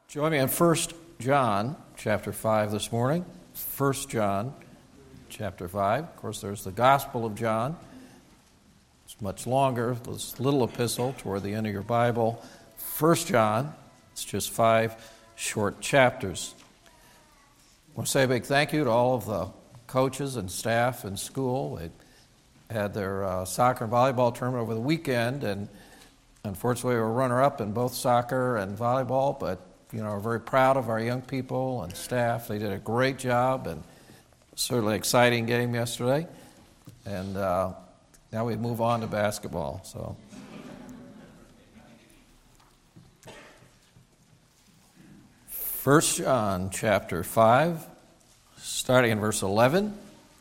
Join me in 1 John chapter 5 this morning. 1 John chapter 5. Of course, there's the Gospel of John. It's much longer, this little epistle toward the end of your Bible. 1 John, it's just 5 short chapters. I want to say a big thank you to all of the coaches and staff in school. They had their soccer and volleyball tournament over the weekend, and unfortunately we were runner-up in both soccer and volleyball, but we're very proud of our young people and staff. They did a great job, and certainly exciting game yesterday. And now we move on to basketball. So, 1 John chapter 5, starting in verse 11.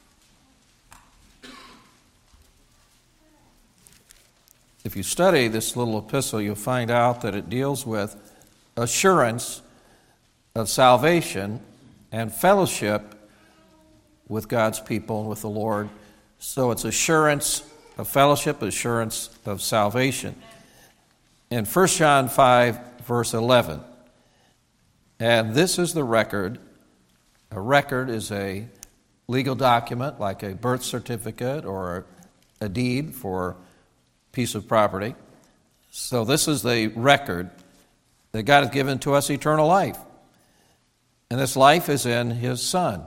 If you study this little epistle, you'll find out that it deals with assurance of salvation and fellowship with God's people and with the Lord. So it's assurance of fellowship, assurance of salvation. In 1 John 5, verse 11, and this is the record. A record is a legal document like a birth certificate or a deed for a piece of property. So this is the record that God has given to us, eternal life. And this life is in His Son.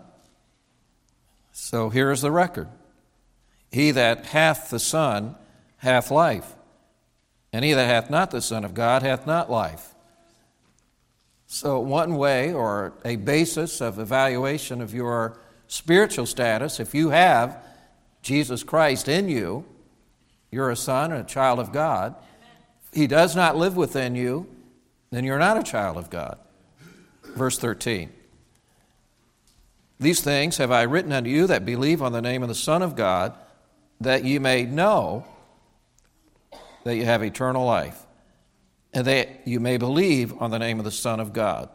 So here is the record. He that hath the Son hath life, and he that hath not the Son of God hath not life. So one way or a basis of evaluation of your spiritual status, if you have Jesus Christ in you, you're a son and a child of God. If He does not live within you, then you're not a child of God. Verse 13. These things have I written unto you that believe on the name of the Son of God, that ye may know that you have eternal life, and that you may believe on the name of the Son of God.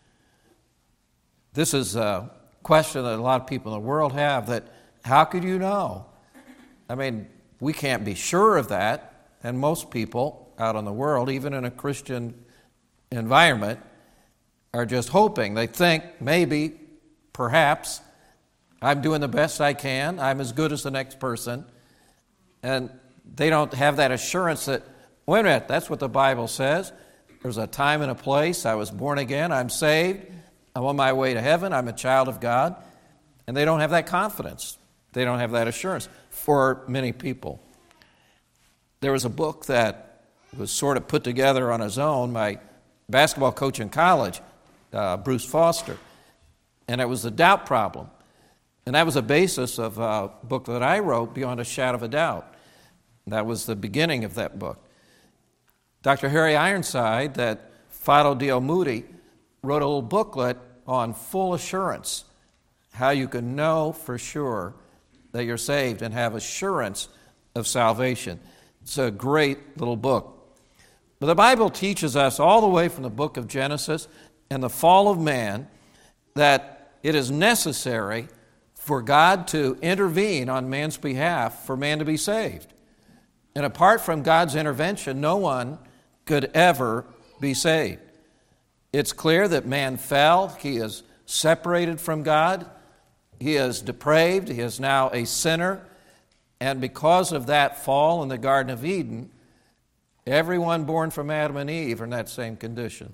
This is a question that a lot of people in the world have, that how could you know? I mean, we can't be sure of that, and most people out in the world, even in a Christian environment, are just hoping. They think maybe, perhaps, I'm doing the best I can, I'm as good as the next person, and they don't have that assurance that, wait a minute, that's what the Bible says. There's a time and a place. I was born again, I'm saved, I'm on my way to heaven, I'm a child of God, and they don't have that confidence. They don't have that assurance for many people. There was a book that was sort of put together on his own. My basketball coach in college, Bruce Foster, and it was the doubt problem. And that was the basis of a book that I wrote, Beyond a Shadow of a Doubt. That was the beginning of that book. Dr. Harry Ironside, that Fido D.L. Moody, wrote a little booklet on full assurance, how you can know for sure that you're saved and have assurance of salvation. It's a great little book. But the Bible teaches us all the way from the book of Genesis and the fall of man that it is necessary for God to intervene on man's behalf for man to be saved. And apart from God's intervention, no one could ever be saved. It's clear that man fell. He is separated from God. He is depraved. He is now a sinner. And because of that fall in the Garden of Eden, everyone born from Adam and Eve are in that same condition.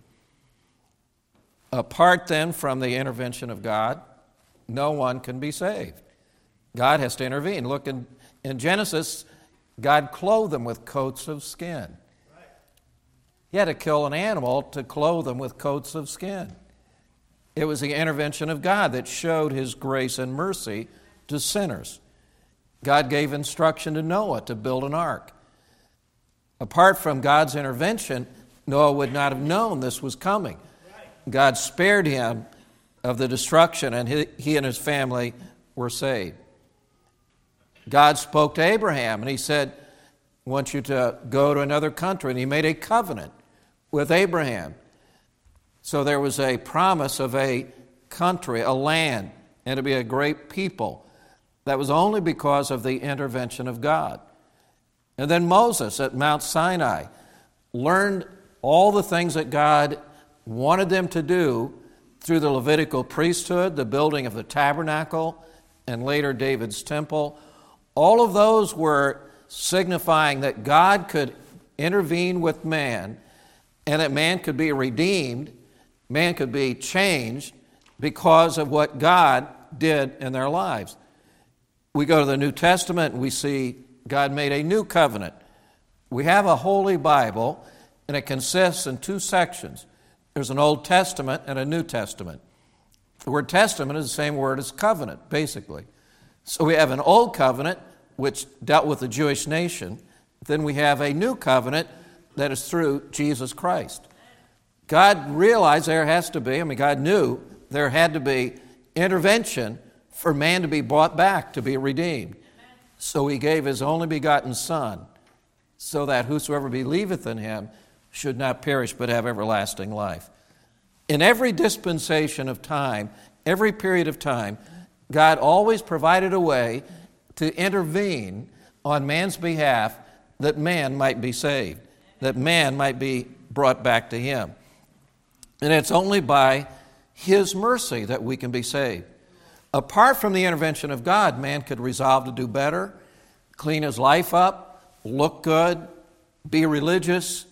Apart then from the intervention of God, no one can be saved. God has to intervene. Look, in Genesis, God clothed them with coats of skin. He had to kill an animal to clothe them with coats of skin. It was the intervention of God that showed His grace and mercy to sinners. God gave instruction to Noah to build an ark. Apart from God's intervention, Noah would not have known this was coming. God spared him of the destruction, and he and his family were saved. God spoke to Abraham, and He said, I want you to go to another country, and He made a covenant with Abraham. So there was a promise of a country, a land, and to be a great people. That was only because of the intervention of God. And then Moses at Mount Sinai learned all the things that God wanted them to do through the Levitical priesthood, the building of the tabernacle, and later David's temple. All of those were signifying that God could intervene with man and that man could be redeemed, man could be changed because of what God did in their lives. We go to the New Testament and we see God made a new covenant. We have a Holy Bible, and it consists in two sections. There's an Old Testament and a New Testament. The word testament is the same word as covenant, basically. So we have an Old Covenant, which dealt with the Jewish nation. Then we have a New Covenant that is through Jesus Christ. God realized God knew there had to be intervention for man to be brought back, to be redeemed. So he gave his only begotten Son, so that whosoever believeth in him should not perish but have everlasting life. In every dispensation of time, every period of time, God always provided a way to intervene on man's behalf that man might be saved, that man might be brought back to him. And it's only by his mercy that we can be saved. Apart from the intervention of God, man could resolve to do better, clean his life up, look good, be religious,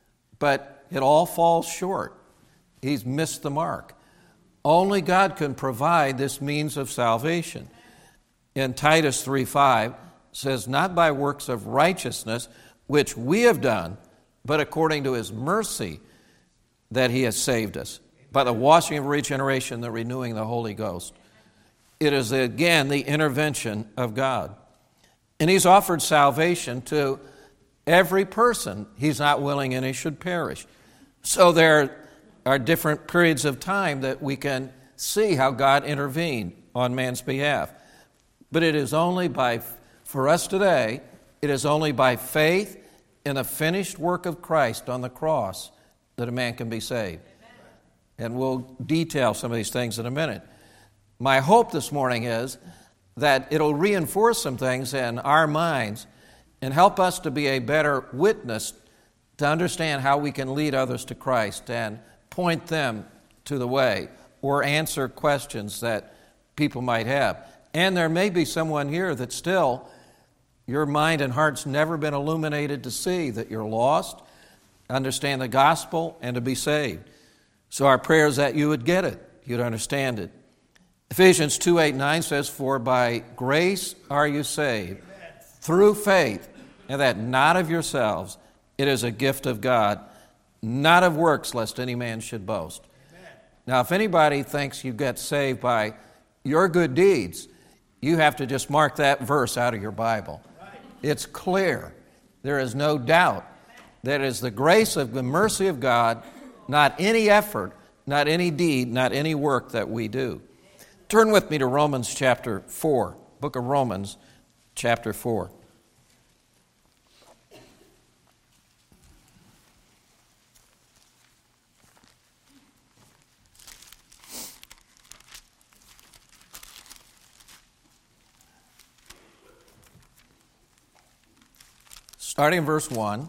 but it all falls short. He's missed the mark. Only God can provide this means of salvation. In Titus 3:5 says, not by works of righteousness, which we have done, but according to his mercy that he has saved us, by the washing of regeneration, the renewing of the Holy Ghost. It is, again, the intervention of God. And he's offered salvation to every person. He's not willing any should perish. So there are different periods of time that we can see how God intervened on man's behalf. But it is only for us today, it is only by faith in the finished work of Christ on the cross that a man can be saved. And we'll detail some of these things in a minute. My hope this morning is that it'll reinforce some things in our minds and help us to be a better witness to understand how we can lead others to Christ and point them to the way or answer questions that people might have. And there may be someone here that still, your mind and heart's never been illuminated to see that you're lost, understand the gospel, and to be saved. So our prayer is that you would get it, you'd understand it. Ephesians 2:8-9 says, for by grace are you saved, through faith, and that not of yourselves, it is a gift of God, not of works, lest any man should boast. Amen. Now, if anybody thinks you get saved by your good deeds, you have to just mark that verse out of your Bible. Right. It's clear. There is no doubt that it is the grace of the mercy of God, not any effort, not any deed, not any work that we do. Turn with me to Romans chapter 4, book of Romans chapter 4. Starting in verse 1.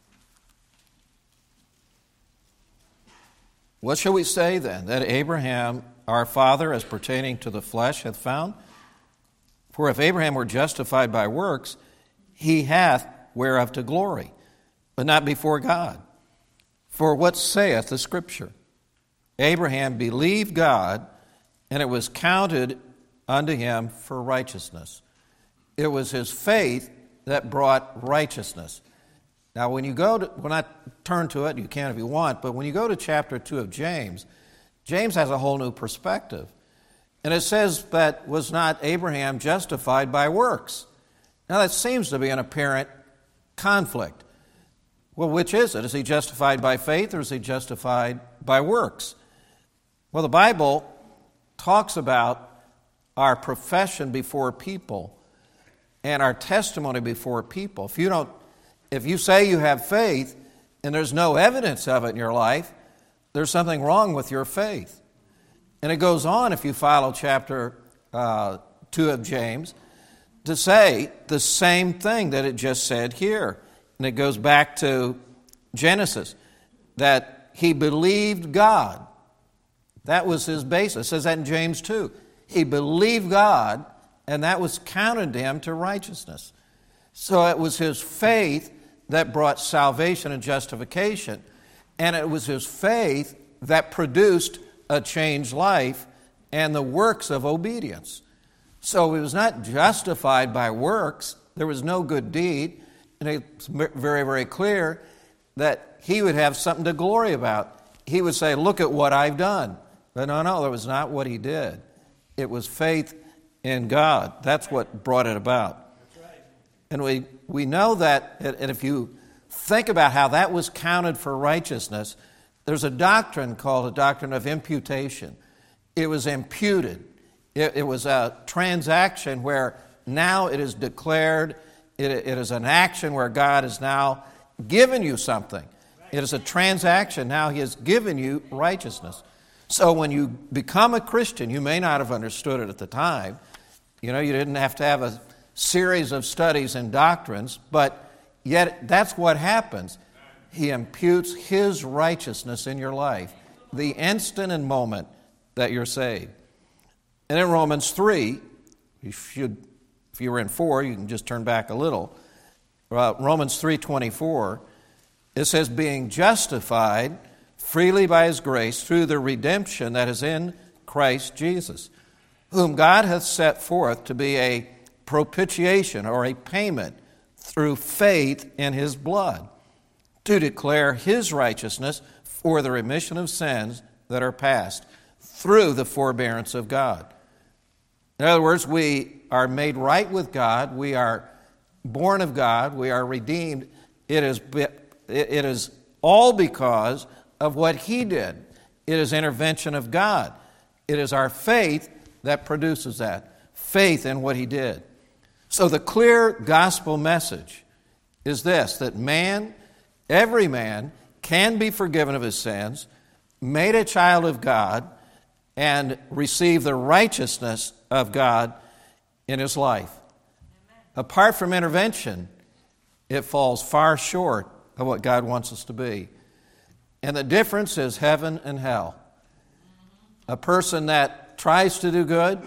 What shall we say then? That Abraham, our father, as pertaining to the flesh, hath found? For if Abraham were justified by works, he hath whereof to glory, but not before God. For what saith the Scripture? Abraham believed God, and it was counted unto him for righteousness. It was his faith that brought righteousness. Now, when I turn to it, you can if you want, but when you go to chapter 2 of James, James has a whole new perspective. And it says that was not Abraham justified by works. Now, that seems to be an apparent conflict. Well, which is it? Is he justified by faith or is he justified by works? Well, the Bible talks about our profession before people and our testimony before people. If you say you have faith and there's no evidence of it in your life, there's something wrong with your faith. And it goes on, if you follow chapter 2 of James, to say the same thing that it just said here. And it goes back to Genesis, that he believed God. That was his basis. It says that in James 2. He believed God, and that was counted to him to righteousness. So it was his faith that brought salvation and justification, and it was his faith that produced a changed life and the works of obedience. So he was not justified by works. There was no good deed, and it's very, very clear that he would have something to glory about. He would say, look at what I've done. But no, that was not what he did. It was faith in God. That's what brought it about. And we know that, and if you think about how that was counted for righteousness, there's a doctrine called a doctrine of imputation. It was imputed. It was a transaction where now it is declared, it is an action where God has now given you something. It is a transaction. Now he has given you righteousness. So when you become a Christian, you may not have understood it at the time. You didn't have to have a series of studies and doctrines, but yet that's what happens. He imputes his righteousness in your life, the instant and moment that you're saved. And in Romans 3, if you were in 4, you can just turn back a little. Romans 3:24, it says, being justified freely by his grace through the redemption that is in Christ Jesus, whom God hath set forth to be a propitiation or a payment through faith in his blood, to declare his righteousness for the remission of sins that are past through the forbearance of God. In other words, we are made right with God, we are born of God, we are redeemed. It is all because of what he did. It is intervention of God. It is our faith that produces that, faith in what he did. So the clear gospel message is this, that every man can be forgiven of his sins, made a child of God, and receive the righteousness of God in his life. Amen. Apart from intervention, it falls far short of what God wants us to be. And the difference is heaven and hell. A person that tries to do good,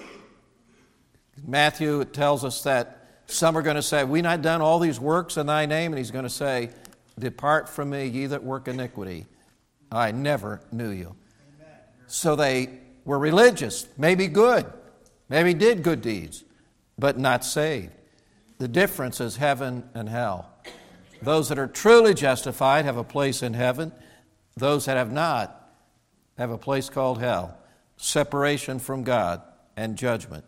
Matthew tells us that some are going to say, "We not done all these works in thy name?" And he's going to say, "Depart from me, ye that work iniquity. I never knew you." Amen. So they were religious, maybe good, maybe did good deeds, but not saved. The difference is heaven and hell. Those that are truly justified have a place in heaven. Those that have not have a place called hell, separation from God and judgment.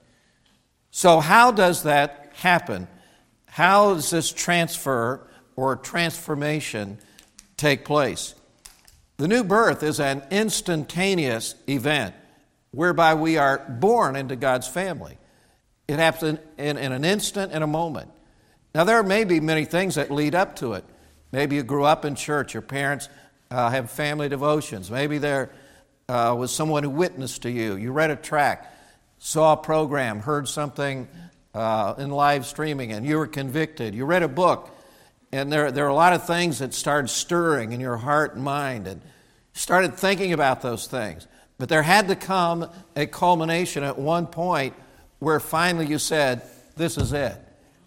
So how does that happen? How does this transfer or transformation take place? The new birth is an instantaneous event whereby we are born into God's family. It happens in an instant, in a moment. Now, there may be many things that lead up to it. Maybe you grew up in church, your parents have family devotions. Maybe there was someone who witnessed to you. You read a tract, saw a program, heard something in live streaming, and you were convicted. You read a book, and there are a lot of things that started stirring in your heart and mind, and started thinking about those things. But there had to come a culmination at one point where finally you said, "This is it.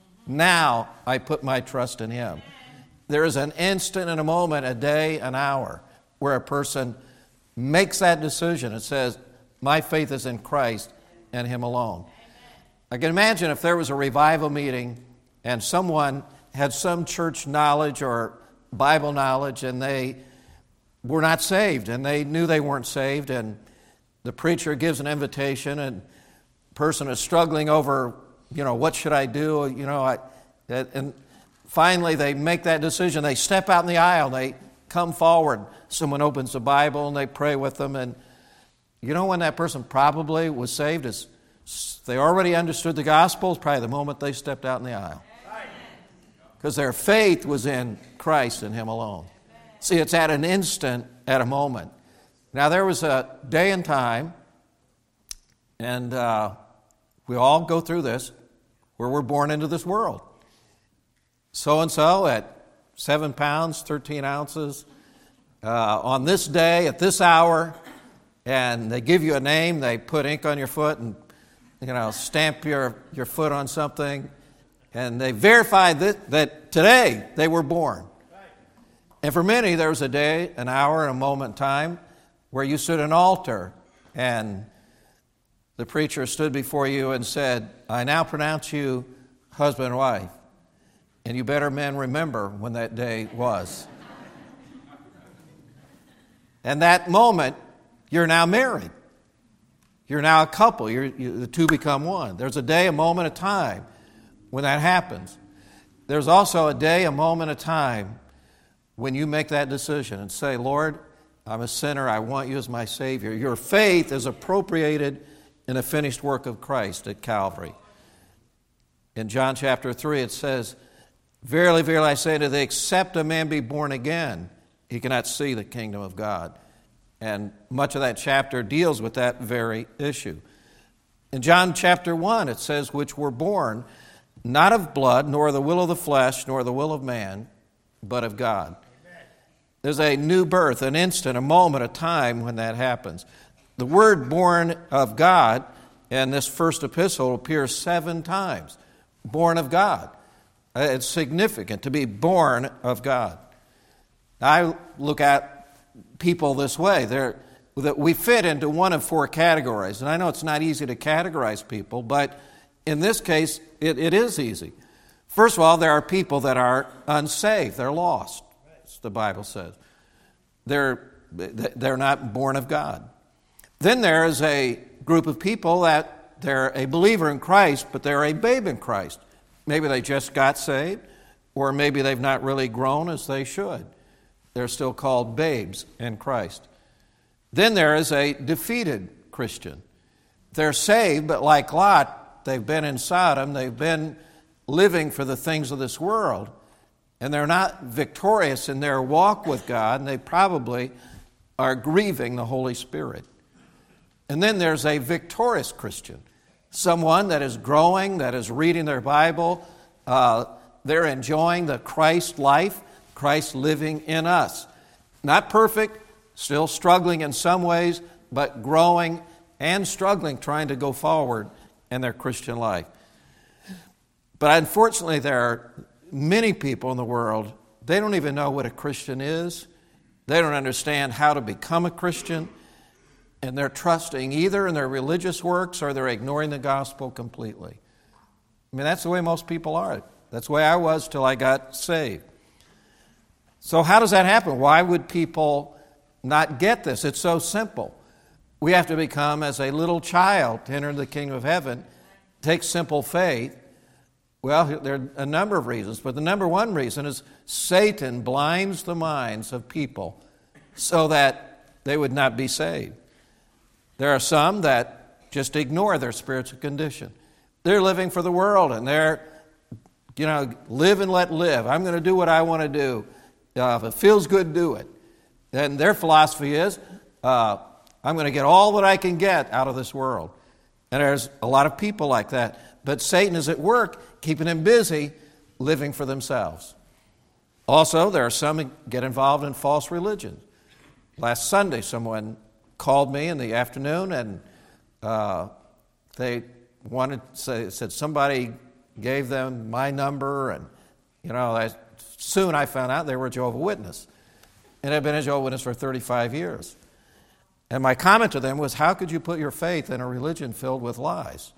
Now I put my trust in him." There is an instant and a moment, a day, an hour, where a person makes that decision and says, "My faith is in Christ and him alone." I can imagine if there was a revival meeting and someone had some church knowledge or Bible knowledge and they were not saved and they knew they weren't saved, and the preacher gives an invitation and the person is struggling over, what should I do? And finally they make that decision. They step out in the aisle, they come forward. Someone opens the Bible and they pray with them. And when that person probably was saved is they already understood the gospel. It's probably the moment they stepped out in the aisle. Because their faith was in Christ and him alone. See, it's at an instant, at a moment. Now, there was a day and time, and we all go through this, where we're born into this world. So-and-so at 7 pounds, 13 ounces, on this day at this hour, and they give you a name, they put ink on your foot and stamp your foot on something, and they verify that today they were born. And for many, there was a day, an hour, and a moment in time where you stood at an altar and the preacher stood before you and said, I now pronounce you husband and wife, and you better men remember when that day was. And that moment, you're now married. You're now a couple. The two become one. There's a day, a moment, a time when that happens. There's also a day, a moment, a time when you make that decision and say, Lord, I'm a sinner. I want you as my Savior. Your faith is appropriated in the finished work of Christ at Calvary. In John chapter 3, it says, Verily, verily, I say unto thee, except a man be born again, he cannot see the kingdom of God. And much of that chapter deals with that very issue. In John chapter 1, it says, which were born not of blood, nor the will of the flesh, nor the will of man, but of God. Amen. There's a new birth, an instant, a moment, a time when that happens. The word born of God in this first epistle appears 7 times. Born of God. It's significant to be born of God. I look at people this way. That we fit into one of 4 categories. And I know it's not easy to categorize people, but in this case, it is easy. First of all, there are people that are unsaved. They're lost, as the Bible says. They're not born of God. Then there is a group of people that they're a believer in Christ, but they're a babe in Christ. Maybe they just got saved, or maybe they've not really grown as they should. They're still called babes in Christ. Then there is a defeated Christian. They're saved, but like Lot, they've been in Sodom, they've been living for the things of this world, and they're not victorious in their walk with God, and they probably are grieving the Holy Spirit. And then there's a victorious Christian, someone that is growing, that is reading their Bible, they're enjoying the Christ life, Christ living in us. Not perfect, still struggling in some ways, but growing and struggling, trying to go forward in their Christian life. But unfortunately, there are many people in the world, they don't even know what a Christian is. They don't understand how to become a Christian. And they're trusting either in their religious works or they're ignoring the gospel completely. I mean, that's the way most people are. That's the way I was till I got saved. So how does that happen? Why would people not get this? It's so simple. We have to become as a little child to enter the kingdom of heaven. Take simple faith. Well, there are a number of reasons, but the number one reason is Satan blinds the minds of people so that they would not be saved. There are some that just ignore their spiritual condition. They're living for the world, and they're, live and let live. I'm going to do what I want to do. If it feels good, do it. And their philosophy is, I'm going to get all that I can get out of this world. And there's a lot of people like that. But Satan is at work, keeping them busy, living for themselves. Also, there are some who get involved in false religion. Last Sunday, someone called me in the afternoon, and they said somebody gave them my number, and soon I found out they were a Jehovah's Witness, and I've been a Jehovah's Witness for 35 years. And my comment to them was, how could you put your faith in a religion filled with lies?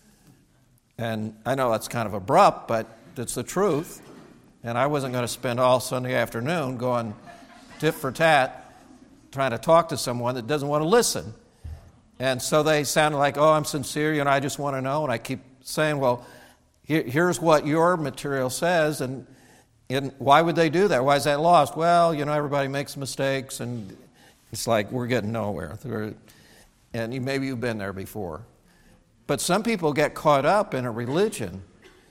And I know that's kind of abrupt, but it's the truth. And I wasn't going to spend all Sunday afternoon going tit for tat trying to talk to someone that doesn't want to listen. And so they sounded like, I'm sincere, I just want to know. And I keep saying, well, here's what your material says, and why would they do that? Why is that lost? Well, everybody makes mistakes, and it's like we're getting nowhere. And maybe you've been there before. But some people get caught up in a religion.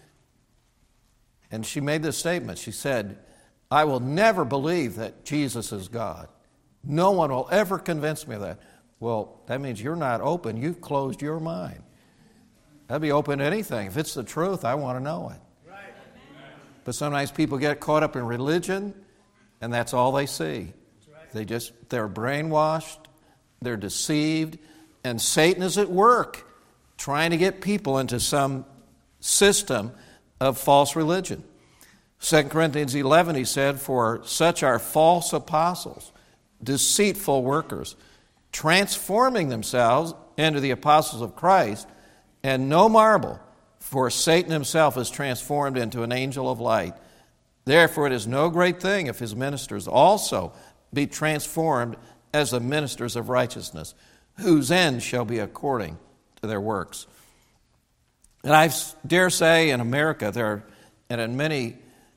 And she made this statement. She said, I will never believe that Jesus is God. No one will ever convince me of that. Well, that means you're not open. You've closed your mind. I'd be open to anything. If it's the truth, I want to know it. Right. But sometimes people get caught up in religion, and that's all they see. Right. They're brainwashed, they're deceived, and Satan is at work trying to get people into some system of false religion. 2 Corinthians 11, he said, "For such are false apostles, deceitful workers, transforming themselves into the apostles of Christ, and no marvel, for Satan himself is transformed into an angel of light. Therefore it is no great thing if his ministers also be transformed as the ministers of righteousness, whose end shall be according to their works." And I dare say in America, and in many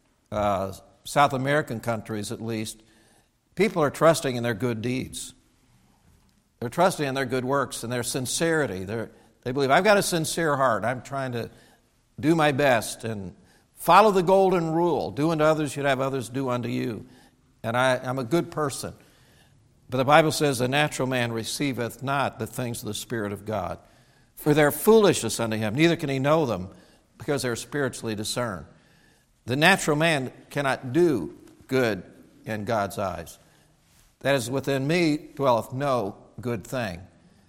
South American countries at least, people are trusting in their good deeds. They're trusting in their good works and their sincerity. They believe, I've got a sincere heart. I'm trying to do my best and follow the golden rule. Do unto others, you'd have others do unto you. And I'm a good person. But the Bible says, the natural man receiveth not the things of the Spirit of God, for they're foolishness unto him, neither can he know them, because they're spiritually discerned. The natural man cannot do good in God's eyes. That is, within me dwelleth no good thing.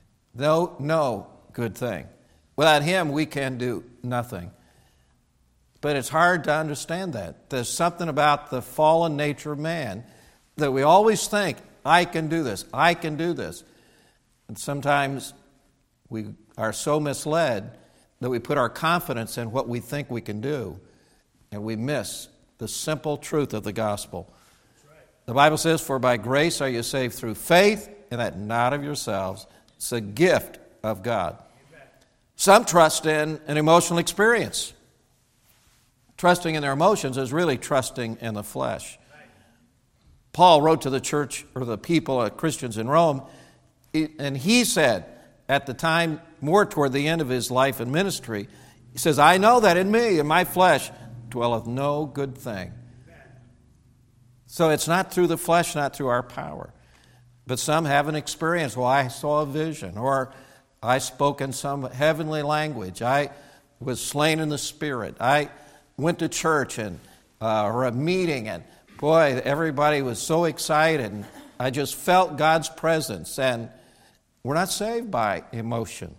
No good thing. Without him, we can do nothing. But it's hard to understand that. There's something about the fallen nature of man that we always think, I can do this, I can do this. And sometimes we are so misled that we put our confidence in what we think we can do, and we miss the simple truth of the gospel. The Bible says, "For by grace are you saved through faith, and that not of yourselves. It's a gift of God." Some trust in an emotional experience. Trusting in their emotions is really trusting in the flesh. Paul wrote to the church, or the people, Christians in Rome, and he said, at the time, more toward the end of his life and ministry, he says, "I know that in me, in my flesh, dwelleth no good thing." So it's not through the flesh, not through our power. But some have an experience. Well, I saw a vision, or I spoke in some heavenly language. I was slain in the Spirit. I went to church or a meeting, and boy, everybody was so excited. And I just felt God's presence. And we're not saved by emotion.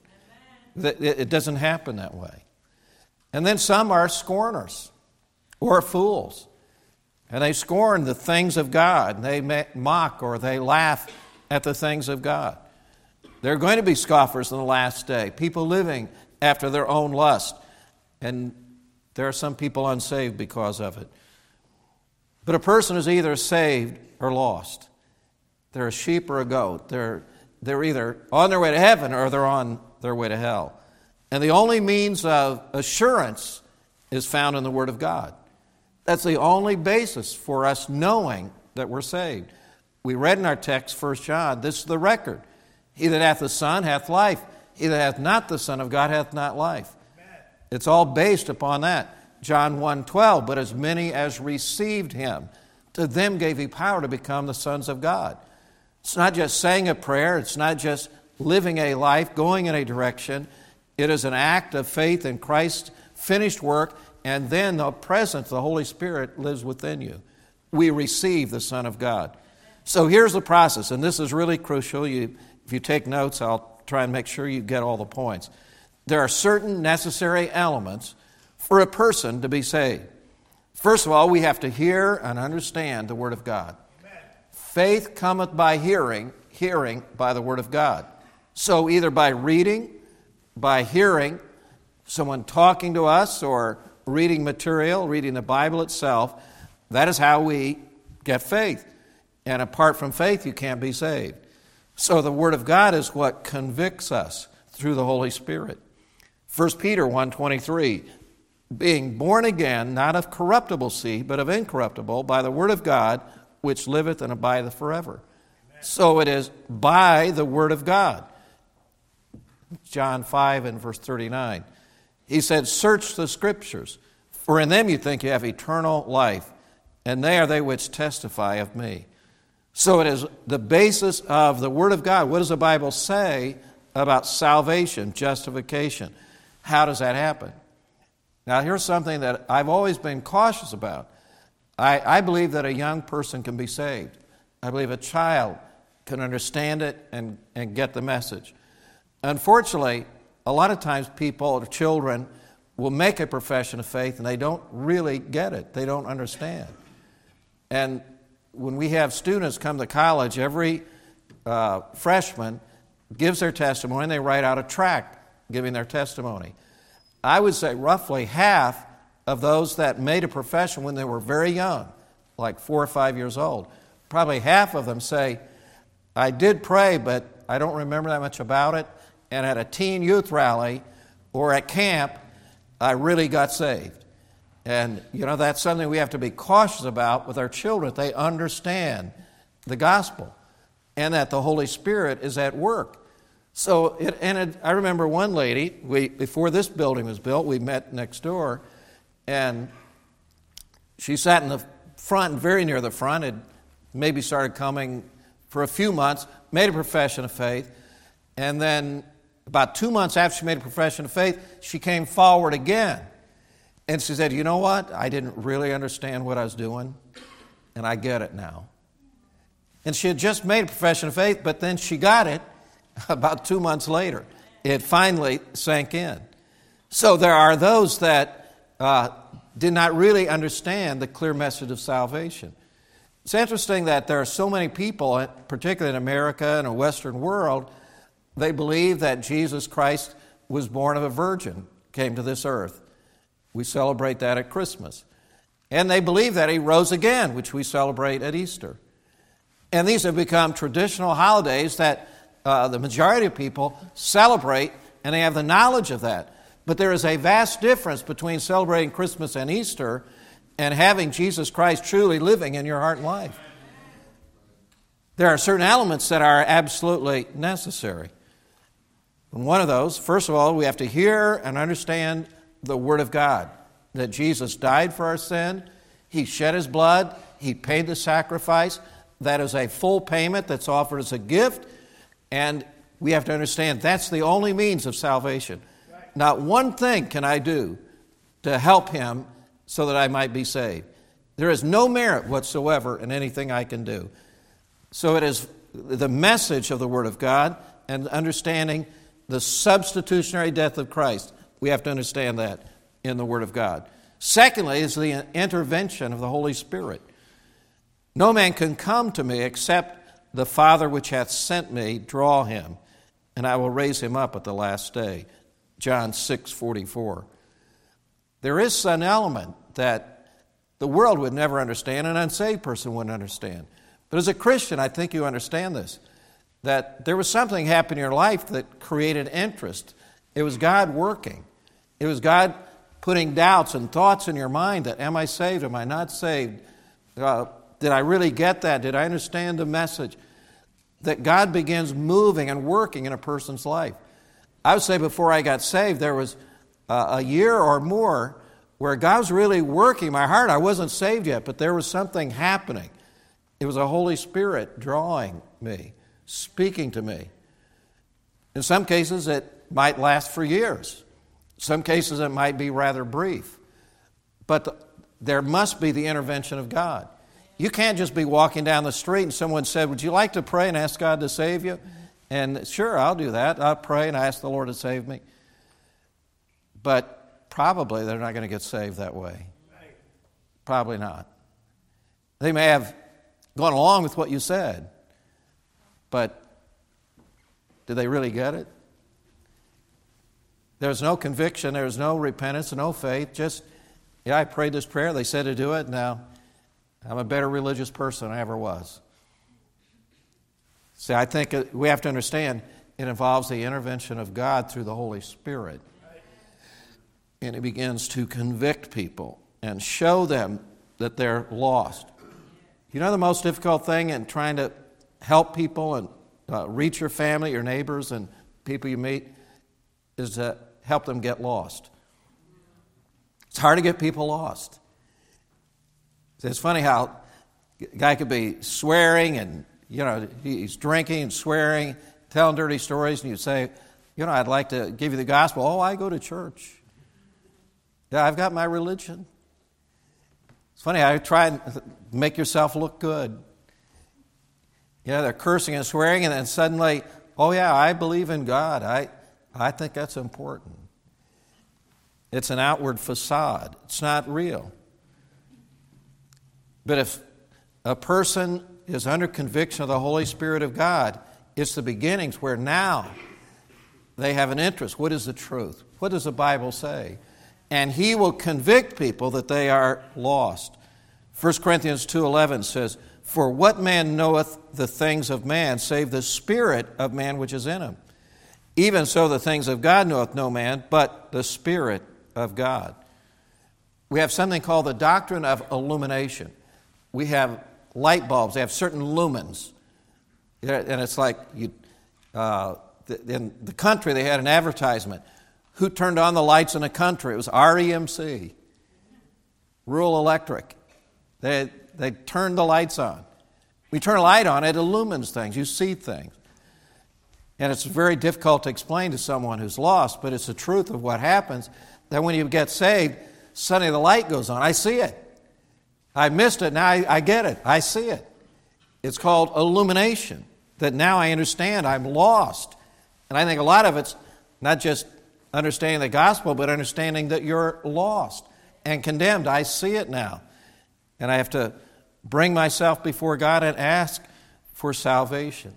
It doesn't happen that way. And then some are scorners or fools. And they scorn the things of God. They mock or they laugh at the things of God. There are going to be scoffers in the last day, people living after their own lust. And there are some people unsaved because of it. But a person is either saved or lost. They're a sheep or a goat. They're either on their way to heaven or they're on their way to hell. And the only means of assurance is found in the Word of God. That's the only basis for us knowing that we're saved. We read in our text, 1 John, this is the record. He that hath the Son hath life. He that hath not the Son of God hath not life. Amen. It's all based upon that. John 1:12, but as many as received him, to them gave he power to become the sons of God. It's not just saying a prayer. It's not just living a life, going in a direction. It is an act of faith in Christ's finished work, and then the presence of the Holy Spirit lives within you. We receive the Son of God. So here's the process, and this is really crucial. If you take notes, I'll try and make sure you get all the points. There are certain necessary elements for a person to be saved. First of all, we have to hear and understand the Word of God. Amen. Faith cometh by hearing, hearing by the Word of God. So either by reading, by hearing, someone talking to us, or reading material, reading the Bible itself, that is how we get faith. And apart from faith, you can't be saved. So the Word of God is what convicts us through the Holy Spirit. 1 Peter 1:23, being born again, not of corruptible seed, but of incorruptible, by the Word of God, which liveth and abideth forever. Amen. So it is by the Word of God. John 5 and verse 39. He said, search the Scriptures, for in them you think you have eternal life, and they are they which testify of me. So it is the basis of the Word of God. What does the Bible say about salvation, justification? How does that happen? Now, here's something that I've always been cautious about. I believe that a young person can be saved. I believe a child can understand it and get the message. Unfortunately, a lot of times people or children will make a profession of faith and they don't really get it. They don't understand. And when we have students come to college, every freshman gives their testimony and they write out a tract giving their testimony. I would say roughly half of those that made a profession when they were very young, like 4 or 5 years old, probably half of them say, I did pray, but I don't remember that much about it. And at a teen youth rally or at camp, I really got saved. And, that's something we have to be cautious about with our children. They understand the gospel and that the Holy Spirit is at work. So, I remember one lady, before this building was built, we met next door, and she sat in the front, very near the front, had maybe started coming for a few months, made a profession of faith, and then about 2 months after she made a profession of faith, she came forward again. And she said, you know what? I didn't really understand what I was doing, and I get it now. And she had just made a profession of faith, but then she got it about 2 months later. It finally sank in. So there are those that did not really understand the clear message of salvation. It's interesting that there are so many people, particularly in America and the Western world, they believe that Jesus Christ was born of a virgin, came to this earth. We celebrate that at Christmas. And they believe that he rose again, which we celebrate at Easter. And these have become traditional holidays that the majority of people celebrate, and they have the knowledge of that. But there is a vast difference between celebrating Christmas and Easter and having Jesus Christ truly living in your heart and life. There are certain elements that are absolutely necessary. And one of those, first of all, we have to hear and understand the Word of God, that Jesus died for our sin, He shed His blood, He paid the sacrifice. That is a full payment that's offered as a gift, and we have to understand that's the only means of salvation. Not one thing can I do to help him so that I might be saved. There is no merit whatsoever in anything I can do. So it is the message of the Word of God and understanding the substitutionary death of Christ. We have to understand that in the Word of God. Secondly is the intervention of the Holy Spirit. No man can come to me except the Father which hath sent me draw him, and I will raise him up at the last day. John 6:44. There is an element that the world would never understand, an unsaved person wouldn't understand. But as a Christian, I think you understand this, that there was something happening in your life that created interest. It was God working. It was God putting doubts and thoughts in your mind that, am I saved? Am I not saved? Did I really get that? Did I understand the message? That God begins moving and working in a person's life. I would say before I got saved, there was a year or more where God was really working my heart. I wasn't saved yet, but there was something happening. It was a Holy Spirit drawing me, speaking to me. In some cases, it might last for years. In some cases, it might be rather brief. But there must be the intervention of God. You can't just be walking down the street and someone said, would you like to pray and ask God to save you? And sure, I'll do that. I'll pray and ask the Lord to save me. But probably they're not going to get saved that way. Probably not. They may have gone along with what you said, but did they really get it? There's no conviction, there's no repentance, no faith. Just, yeah, I prayed this prayer, they said to do it, now I'm a better religious person than I ever was. See, I think we have to understand it involves the intervention of God through the Holy Spirit. And He begins to convict people and show them that they're lost. You know the most difficult thing in trying to help people and reach your family, your neighbors, and people you meet is to help them get lost. It's hard to get people lost. It's funny how a guy could be swearing and, he's drinking and swearing, telling dirty stories, and you say, I'd like to give you the gospel. Oh, I go to church. Yeah, I've got my religion. It's funny how you try and make yourself look good. Yeah, they're cursing and swearing, and then suddenly, oh yeah, I believe in God. I think that's important. It's an outward facade. It's not real. But if a person is under conviction of the Holy Spirit of God, it's the beginnings where now they have an interest. What is the truth? What does the Bible say? And He will convict people that they are lost. 1 Corinthians 2:11 says, "For what man knoweth the things of man, save the spirit of man which is in him? Even so the things of God knoweth no man, but the Spirit of God." We have something called the doctrine of illumination. We have light bulbs. They have certain lumens. And it's like, in the country, they had an advertisement. Who turned on the lights in the country? It was REMC, Rural Electric. They turned the lights on. We turn a light on, it illumines things. You see things. And it's very difficult to explain to someone who's lost, but it's the truth of what happens, that when you get saved, suddenly the light goes on. I see it. I missed it, now I get it. I see it. It's called illumination, that now I understand I'm lost. And I think a lot of it's not just understanding the gospel, but understanding that you're lost and condemned. I see it now. And I have to bring myself before God and ask for salvation.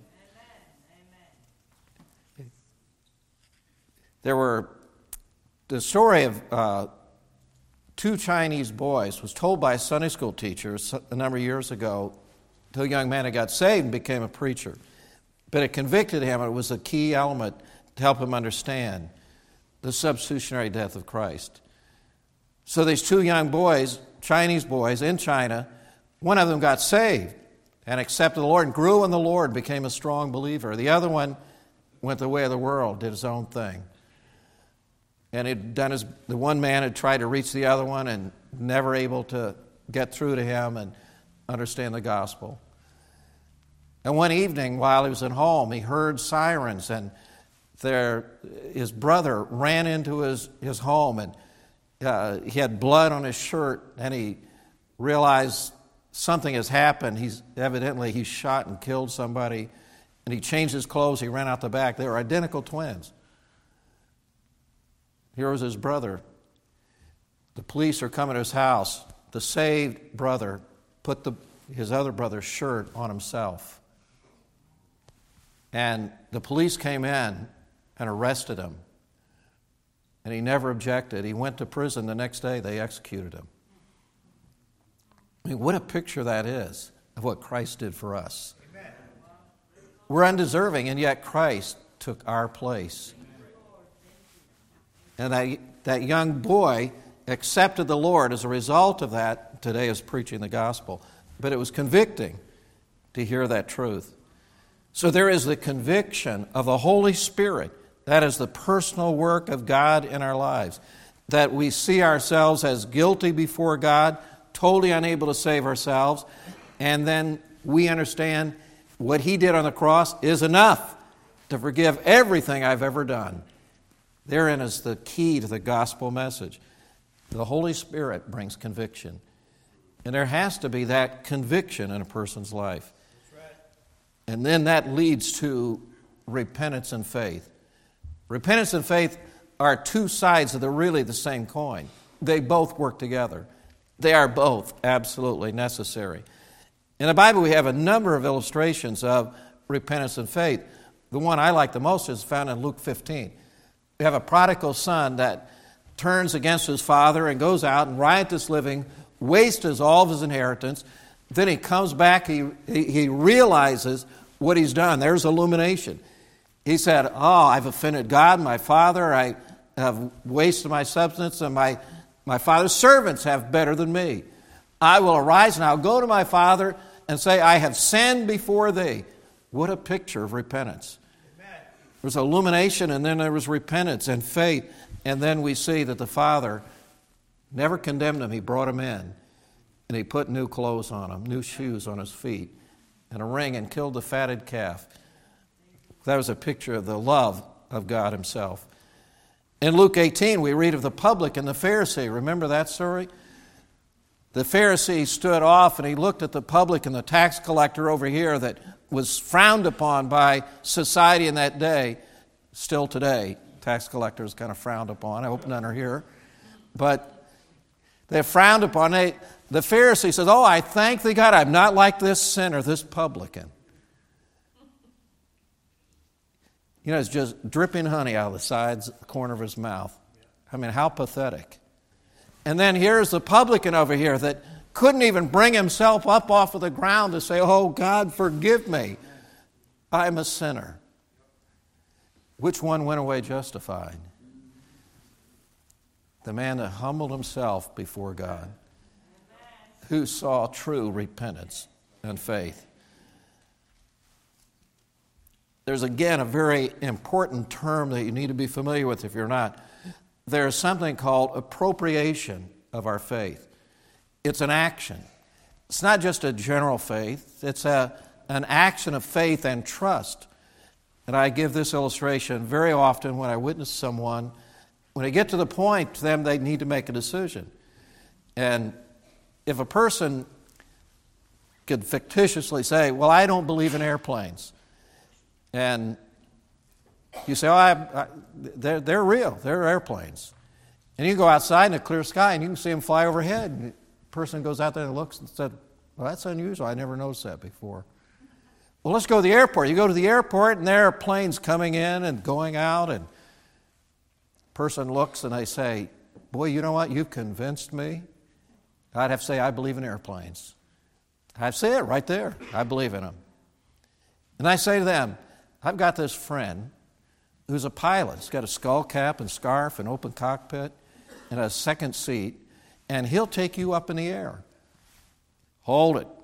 Amen. There were the story of two Chinese boys was told by a Sunday school teacher a number of years ago to a young man who got saved and became a preacher. But it convicted him. It was a key element to help him understand the substitutionary death of Christ. So these two young boys, Chinese boys in China, one of them got saved and accepted the Lord and grew in the Lord, became a strong believer. The other one went the way of the world, did his own thing. And the one man had tried to reach the other one and never able to get through to him and understand the gospel. And one evening while he was at home, he heard sirens, and his brother ran into his home, and he had blood on his shirt, and he realized something has happened. He's shot and killed somebody, and he changed his clothes. He ran out the back. They were identical twins. Here was his brother. The police are coming to his house. The saved brother put his other brother's shirt on himself. And the police came in and arrested him. And he never objected. He went to prison the next day. They executed him. I mean, what a picture that is of what Christ did for us. Amen. We're undeserving, and yet Christ took our place. And that young boy accepted the Lord as a result of that. Today is preaching the gospel. But it was convicting to hear that truth. So there is the conviction of the Holy Spirit. That is the personal work of God in our lives. That we see ourselves as guilty before God, totally unable to save ourselves, and then we understand what He did on the cross is enough to forgive everything I've ever done. Therein is the key to the gospel message. The Holy Spirit brings conviction. And there has to be that conviction in a person's life. That's right. And then that leads to repentance and faith. Repentance and faith are two sides of the same coin. They both work together. They are both absolutely necessary. In the Bible, we have a number of illustrations of repentance and faith. The one I like the most is found in Luke 15. We have a prodigal son that turns against his father and goes out and riotous living, wastes all of his inheritance. Then he comes back, he realizes what he's done. There's illumination. He said, I've offended God, my father, I have wasted my substance, and my father's servants have better than me. I will arise and I'll go to my father and say, I have sinned before thee. What a picture of repentance. There was illumination, and then there was repentance and faith. And then we see that the Father never condemned him. He brought him in, and He put new clothes on him, new shoes on his feet, and a ring, and killed the fatted calf. That was a picture of the love of God Himself. In Luke 18, we read of the publican and the Pharisee. Remember that story? the Pharisee stood off and he looked at the publican, the tax collector over here that was frowned upon by society in that day. Still today, tax collectors kind of frowned upon. I hope none are here. But they're frowned upon. The Pharisee says, oh, I thank thee, God, I'm not like this sinner, this publican. You know, it's just dripping honey out of the sides, the corner of his mouth. I mean, how pathetic. And then here's the publican over here that couldn't even bring himself up off of the ground to say, oh, God, forgive me. I'm a sinner. Which one went away justified? The man that humbled himself before God, who saw true repentance and faith. There's, again, a very important term that you need to be familiar with if you're not. There's something called appropriation of our faith. It's an action. It's not just a general faith. It's an action of faith and trust. And I give this illustration very often when I witness someone. When they get to the point, to them, they need to make a decision. And if a person could fictitiously say, well, I don't believe in airplanes. And you say, oh, they're real. They're airplanes. And you go outside in a clear sky and you can see them fly overhead. And the person goes out there and looks and said, well, that's unusual. I never noticed that before. Well, let's go to the airport. You go to the airport and there are planes coming in and going out. And the person looks and they say, boy, you know what? You've convinced me. I'd have to say, I believe in airplanes. I'd say it right there. I believe in them. And I say to them, I've got this friend who's a pilot. He's got a skull cap and scarf and open cockpit and a second seat, and he'll take you up in the air. Hold it.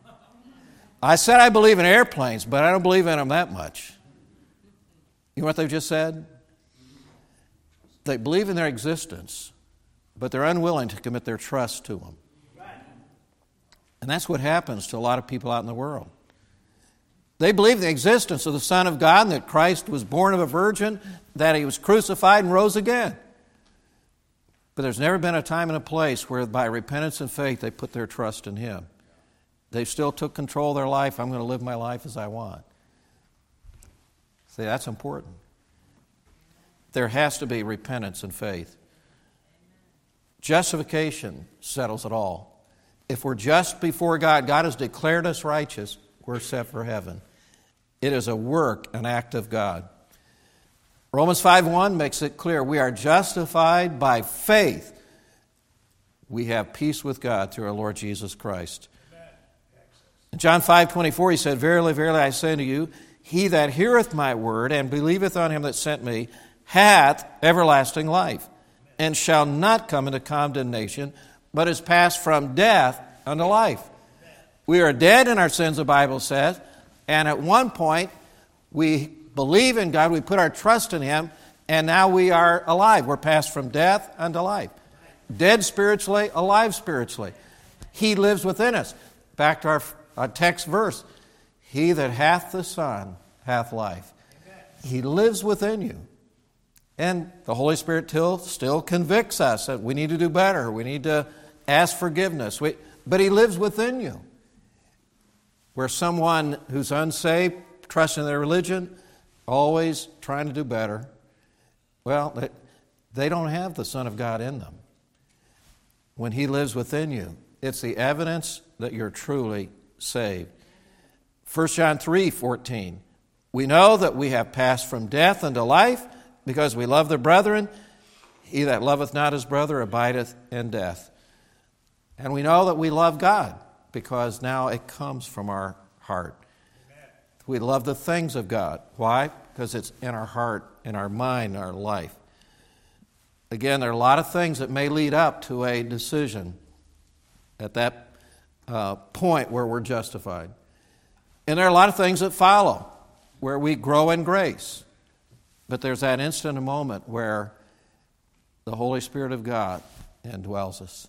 I said I believe in airplanes, but I don't believe in them that much. You know what they've just said? They believe in their existence, but they're unwilling to commit their trust to them. And that's what happens to a lot of people out in the world. They believe in the existence of the Son of God and that Christ was born of a virgin, that he was crucified and rose again. But there's never been a time and a place where by repentance and faith they put their trust in him. They still took control of their life. I'm going to live my life as I want. See, that's important. There has to be repentance and faith. Justification settles it all. If we're just before God, God has declared us righteous, we're set for heaven. It is a work, an act of God. Romans 5:1 makes it clear we are justified by faith. We have peace with God through our Lord Jesus Christ. In John 5:24 he said, verily, verily, I say unto you, he that heareth my word and believeth on him that sent me hath everlasting life, and shall not come into condemnation, but is passed from death unto life. We are dead in our sins, the Bible says, and at one point we believe in God, we put our trust in him, and now we are alive. We're passed from death unto life. Dead spiritually, alive spiritually. He lives within us. Back to our text verse. He that hath the Son hath life. He lives within you. And the Holy Spirit still convicts us that we need to do better. We need to ask forgiveness. But he lives within you. Where someone who's unsaved, trusting their religion, always trying to do better, well, they don't have the Son of God in them. When he lives within you, it's the evidence that you're truly saved. 1 John 3:14, we know that we have passed from death unto life because we love the brethren. He that loveth not his brother abideth in death. And we know that we love God because now it comes from our heart. Amen. We love the things of God. Why? Because it's in our heart, in our mind, in our life. Again, there are a lot of things that may lead up to a decision at that point where we're justified. And there are a lot of things that follow where we grow in grace. But there's that instant, a moment where the Holy Spirit of God indwells us.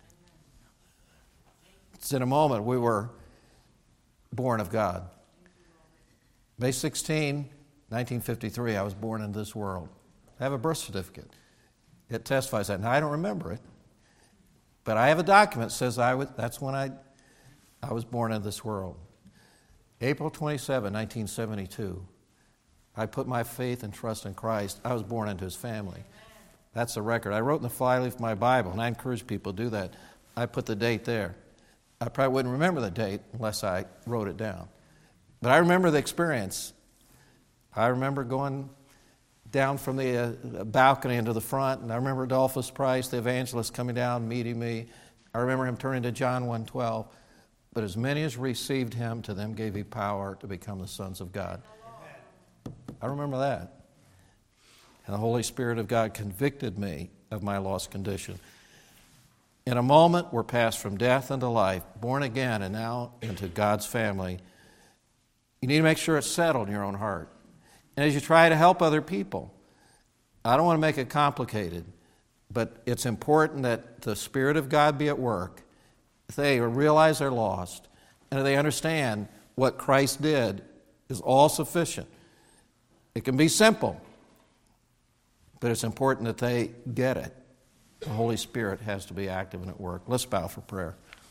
It's in a moment we were born of God. May 16, 1953, I was born into this world. I have a birth certificate. It testifies that. Now, I don't remember it. But I have a document that says that's when I was born into this world. April 27, 1972. I put my faith and trust in Christ. I was born into His family. That's the record. I wrote in the flyleaf of my Bible, and I encourage people to do that. I put the date there. I probably wouldn't remember the date unless I wrote it down. But I remember the experience. I remember going down from the balcony into the front, and I remember Adolphus Price, the evangelist, coming down, meeting me. I remember him turning to John 1:12. But as many as received Him, to them gave He power to become the sons of God. I remember that. And the Holy Spirit of God convicted me of my lost condition. In a moment, we're passed from death into life, born again, and now into God's family. You need to make sure it's settled in your own heart. And as you try to help other people, I don't want to make it complicated, but it's important that the Spirit of God be at work. If they realize they're lost, and if they understand what Christ did is all sufficient. It can be simple, but it's important that they get it. The Holy Spirit has to be active and at work. Let's bow for prayer.